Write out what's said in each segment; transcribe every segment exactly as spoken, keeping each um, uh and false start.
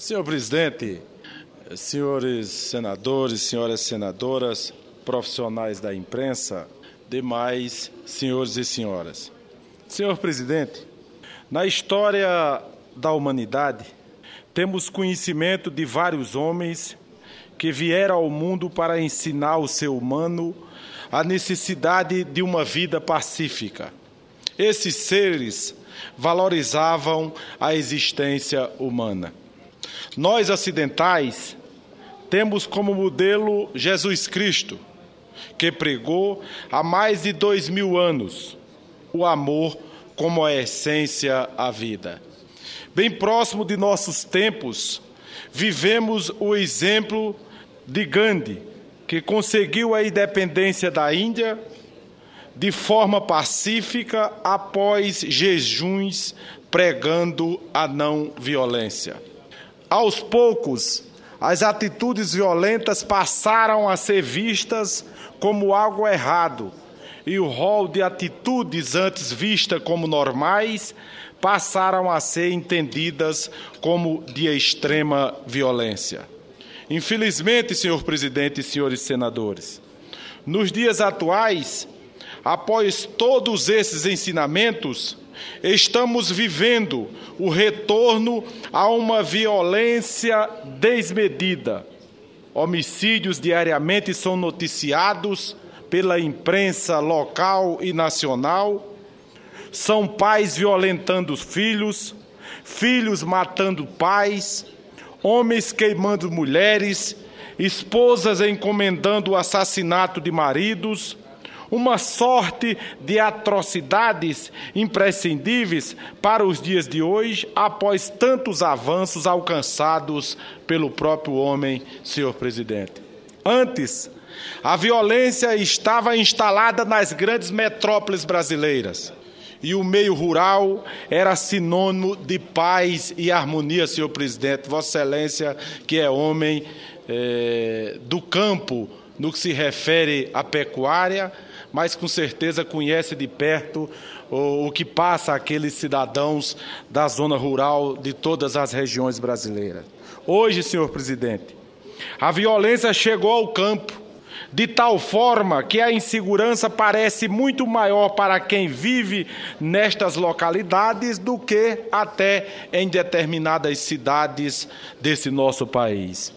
Senhor presidente, senhores senadores, senhoras senadoras, profissionais da imprensa, demais senhores e senhoras. Senhor presidente, na história da humanidade, temos conhecimento de vários homens que vieram ao mundo para ensinar ao ser humano a necessidade de uma vida pacífica. Esses seres valorizavam a existência humana. Nós, ocidentais, temos como modelo Jesus Cristo, que pregou há mais de dois mil anos o amor como a essência à vida. Bem próximo de nossos tempos, vivemos o exemplo de Gandhi, que conseguiu a independência da Índia de forma pacífica após jejuns pregando a não violência. Aos poucos, as atitudes violentas passaram a ser vistas como algo errado e o rol de atitudes antes vistas como normais passaram a ser entendidas como de extrema violência. Infelizmente, senhor presidente e senhores senadores, nos dias atuais, após todos esses ensinamentos, estamos vivendo o retorno a uma violência desmedida. Homicídios diariamente são noticiados pela imprensa local e nacional. São pais violentando os filhos, filhos matando pais, homens queimando mulheres, esposas encomendando o assassinato de maridos, uma sorte de atrocidades imprescindíveis para os dias de hoje, após tantos avanços alcançados pelo próprio homem, senhor presidente. Antes, a violência estava instalada nas grandes metrópoles brasileiras, e o meio rural era sinônimo de paz e harmonia, senhor presidente. Vossa Excelência, que é homem é, do campo, no que se refere à pecuária, mas com certeza conhece de perto o, o que passa aqueles cidadãos da zona rural de todas as regiões brasileiras. Hoje, senhor presidente, a violência chegou ao campo, de tal forma que a insegurança parece muito maior para quem vive nestas localidades do que até em determinadas cidades desse nosso país.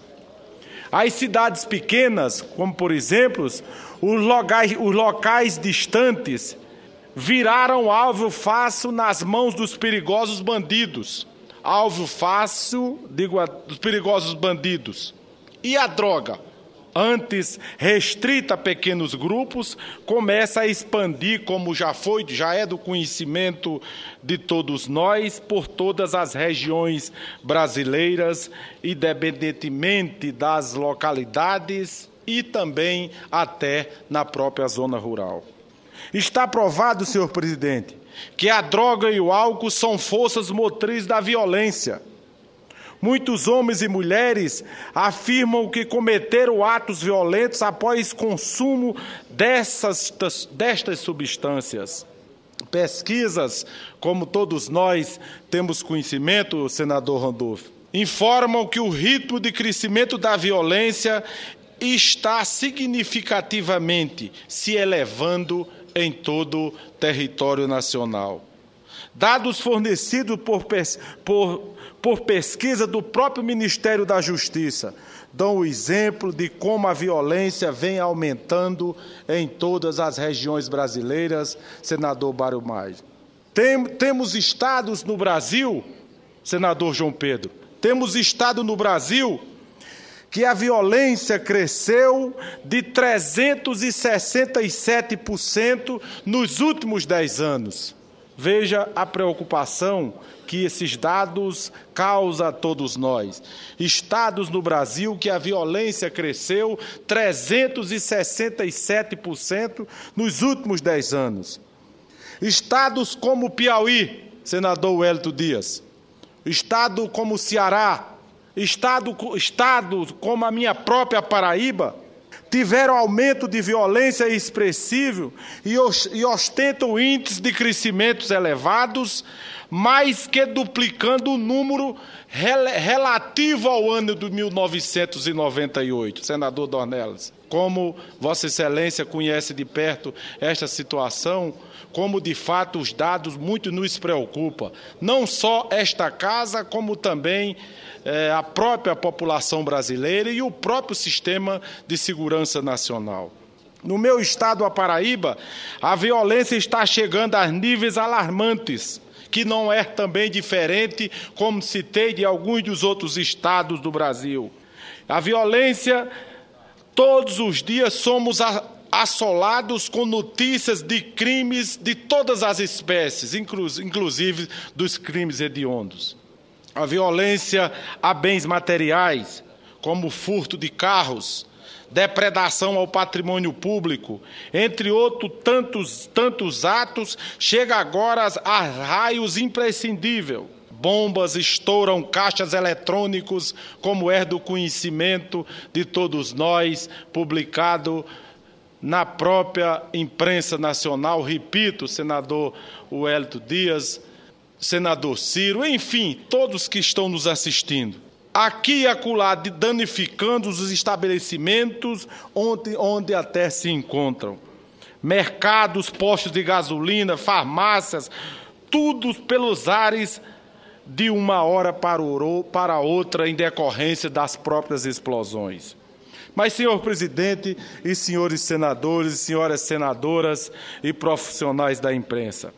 As cidades pequenas, como por exemplo, os locais, os locais distantes, viraram alvo fácil nas mãos dos perigosos bandidos. Alvo fácil, digo, dos perigosos bandidos. E a droga, antes restrita a pequenos grupos, começa a expandir, como já foi, já é do conhecimento de todos nós, por todas as regiões brasileiras, independentemente das localidades e também até na própria zona rural. Está provado, senhor presidente, que a droga e o álcool são forças motrizes da violência. Muitos homens e mulheres afirmam que cometeram atos violentos após consumo dessas, destas substâncias. Pesquisas, como todos nós temos conhecimento, senador Randolph, informam que o ritmo de crescimento da violência está significativamente se elevando em todo o território nacional. Dados fornecidos por, por, por pesquisa do próprio Ministério da Justiça dão o exemplo de como a violência vem aumentando em todas as regiões brasileiras, senador Mário Maggi. Tem, temos estados no Brasil, senador João Pedro, temos estado no Brasil que a violência cresceu de trezentos e sessenta e sete por cento nos últimos dez anos. Veja a preocupação que esses dados causam a todos nós. Estados no Brasil que a violência cresceu trezentos e sessenta e sete por cento nos últimos dez anos. Estados como Piauí, senador Wellington Dias, estado como Ceará, estado, estado como a minha própria Paraíba, tiveram aumento de violência expressivo e ostentam índices de crescimentos elevados, mais que duplicando o número rel relativo ao ano de mil novecentos e noventa e oito. Senador Dornelles, como Vossa Excelência conhece de perto esta situação, como de fato os dados muito nos preocupam, não só esta casa, como também eh, a própria população brasileira e o próprio sistema de segurança nacional. No meu estado, a Paraíba, a violência está chegando a níveis alarmantes, que não é também diferente, como citei, de alguns dos outros estados do Brasil. A violência, todos os dias somos assolados com notícias de crimes de todas as espécies, inclusive dos crimes hediondos. A violência a bens materiais, como furto de carros, depredação ao patrimônio público, entre outros tantos, tantos atos, chega agora a raios imprescindíveis. Bombas estouram caixas eletrônicos, como é do conhecimento de todos nós, publicado na própria imprensa nacional, repito, senador Wellington Dias, senador Ciro, enfim, todos que estão nos assistindo. Aqui e acolá, danificando os estabelecimentos onde, onde até se encontram. Mercados, postos de gasolina, farmácias, tudo pelos ares de uma hora para outra em decorrência das próprias explosões. Mas, senhor presidente e senhores senadores, senhoras senadoras e profissionais da imprensa,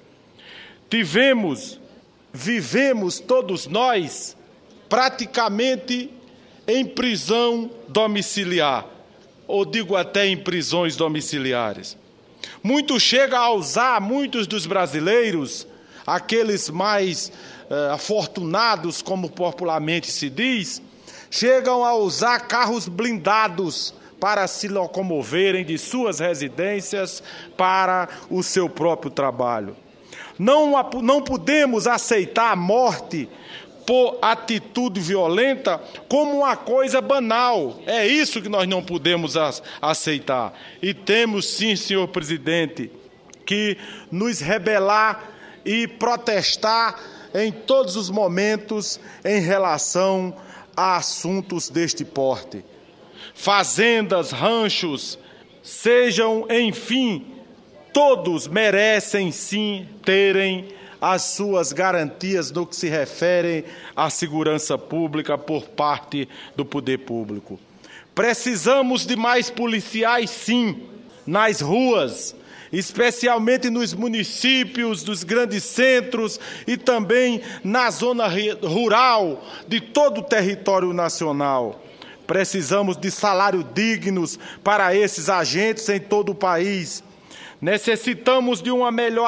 tivemos, vivemos todos nós praticamente em prisão domiciliar, ou digo até em prisões domiciliares. Muitos chegam a usar, muitos dos brasileiros, aqueles mais eh, afortunados, como popularmente se diz, chegam a usar carros blindados para se locomoverem de suas residências para o seu próprio trabalho. Não, não podemos aceitar a morte por atitude violenta como uma coisa banal. É isso que nós não podemos aceitar. E temos, sim, senhor presidente, que nos rebelar e protestar em todos os momentos em relação a assuntos deste porte. Fazendas, ranchos, sejam, enfim, todos merecem, sim, terem as suas garantias no que se refere à segurança pública por parte do poder público. Precisamos de mais policiais, sim, nas ruas, especialmente nos municípios, dos grandes centros e também na zona rural de todo o território nacional. Precisamos de salários dignos para esses agentes em todo o país. Necessitamos de uma melhor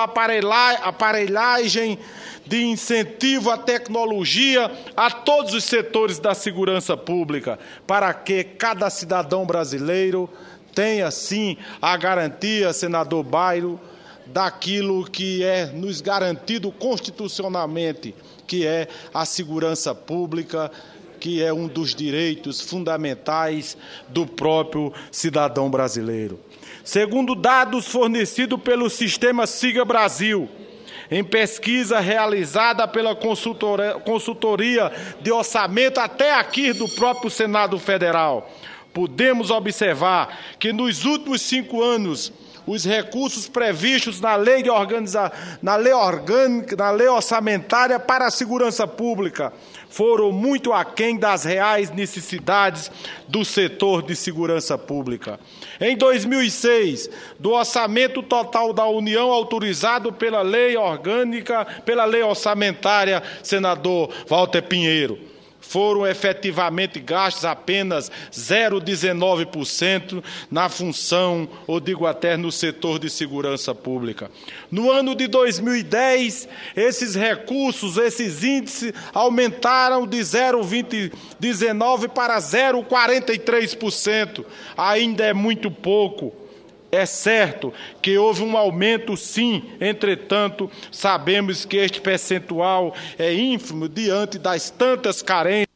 aparelhagem de incentivo à tecnologia a todos os setores da segurança pública, para que cada cidadão brasileiro tenha, sim, a garantia, senador Bairo, daquilo que é nos garantido constitucionalmente, que é a segurança pública, que é um dos direitos fundamentais do próprio cidadão brasileiro. Segundo dados fornecidos pelo sistema Siga Brasil, em pesquisa realizada pela consultoria, consultoria de orçamento até aqui do próprio Senado Federal, podemos observar que nos últimos cinco anos, os recursos previstos na lei, de organiza... na lei orgânica, na lei orçamentária para a segurança pública foram muito aquém das reais necessidades do setor de segurança pública. Em dois mil e seis, do orçamento total da União autorizado pela lei orgânica, pela lei orçamentária, senador Walter Pinheiro, foram efetivamente gastos apenas zero vírgula dezenove por cento na função, ou digo até no setor de segurança pública. No ano de dois mil e dez, esses recursos, esses índices aumentaram de zero vírgula dezenove por cento para zero vírgula quarenta e três por cento. Ainda é muito pouco. É certo que houve um aumento, sim, entretanto, sabemos que este percentual é ínfimo diante das tantas carências,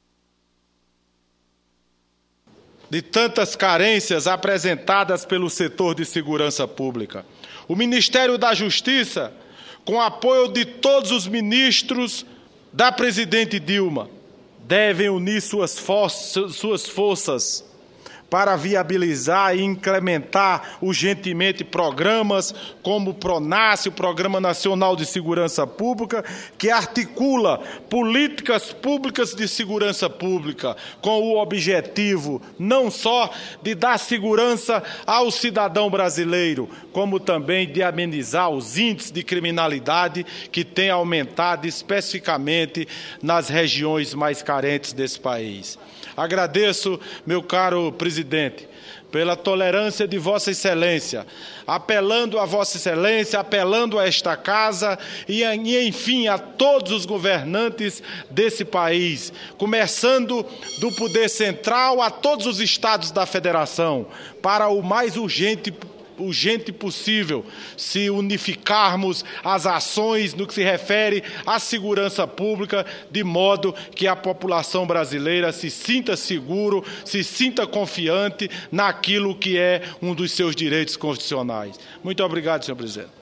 de tantas carências apresentadas pelo setor de segurança pública. O Ministério da Justiça com apoio de todos os ministros da presidente Dilma, devem unir suas forças, suas forças para viabilizar e incrementar urgentemente programas como o PRONASSE, o Programa Nacional de Segurança Pública, que articula políticas públicas de segurança pública com o objetivo não só de dar segurança ao cidadão brasileiro, como também de amenizar os índices de criminalidade que têm aumentado especificamente nas regiões mais carentes desse país. Agradeço, meu caro presidente, pela tolerância de Vossa Excelência, apelando a Vossa Excelência, apelando a esta Casa e, e, enfim, a todos os governantes desse país, começando do Poder Central a todos os estados da Federação, para o mais urgente urgente possível, se unificarmos as ações no que se refere à segurança pública, de modo que a população brasileira se sinta seguro, se sinta confiante naquilo que é um dos seus direitos constitucionais. Muito obrigado, senhor presidente.